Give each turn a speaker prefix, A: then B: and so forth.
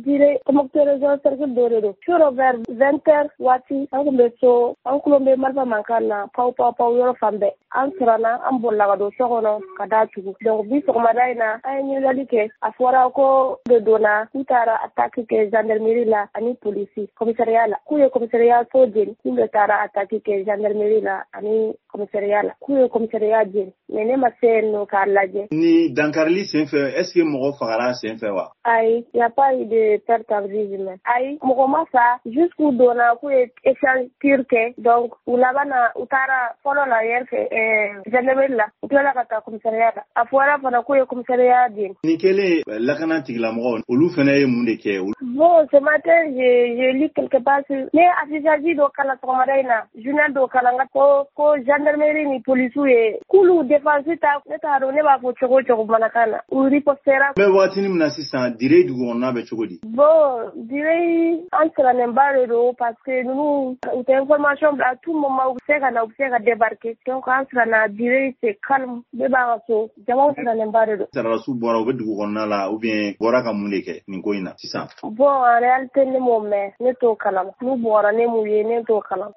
A: dire commandeur région cercle d'Oredo. Sur vers 20h wati an kun bɛ so an kulon bɛ marifa mankan na paw yɔrɔ fan bɛɛ an siranna an bolila ka don so kɔnɔ ka daa tugu donc bi sɔgɔmada in na an ye ɲininkali kɛ a fɔra ko de donna k'u taara attaque kɛ gendarmerie la ani polisi commissariat la k'u ye commissariat so jeni k'u de taara attaque kɛ gendarmerie la ani commissariat la k'u ye commissariat jeni mais ne ma se yen nɔ k'a lajɛ.
B: Ni dankarili senfɛ est ce que mɔgɔ fagara senfɛ wa?
A: Ayi, y a pas eu de perte en vie humaine. Ayi, mɔgɔ ma sa jusqu'u donna k'u ye échange tir kɛ donc u laban na u taara fɔlɔ la yɛrɛ fɛ gendarmerie la u tilala ka taa commissariat la a fɔra fana k'u ye commissariat jeni.
B: Ni kɛlen lakana tigilamɔgɔw olu fana ye mun de kɛ?
A: Bon, ce matin j'ai lu quelque part ne affichage dɔ kala sɔgɔmada in na journal dɔ kala n ka ko gendarmerie ni polisiw ye k'ulu défense ta ne t'a dɔn ne b'a fɔ cogo cogo manakan na u ripostera.
B: Mɛ waatini min na sisan dire dugu kɔnɔna bɛ cogo di?
A: Bon, dire an sirannenba de don parce que ninnu u tɛ information bila à tout moment u bɛ se ka na u bɛ se ka débarquer donc an siranna dire c'est calme ne b'a ka so jamaw sirannenba de don.
B: Sarasiw bɔra u bɛ dugu kɔnɔna la ou bien bɔra ka mun de kɛ nin ko in na sisan?
A: Bon, en réalité ne m'o mɛn ne t'o kalama n'u bɔra ne m'u ye ne t'o kalama.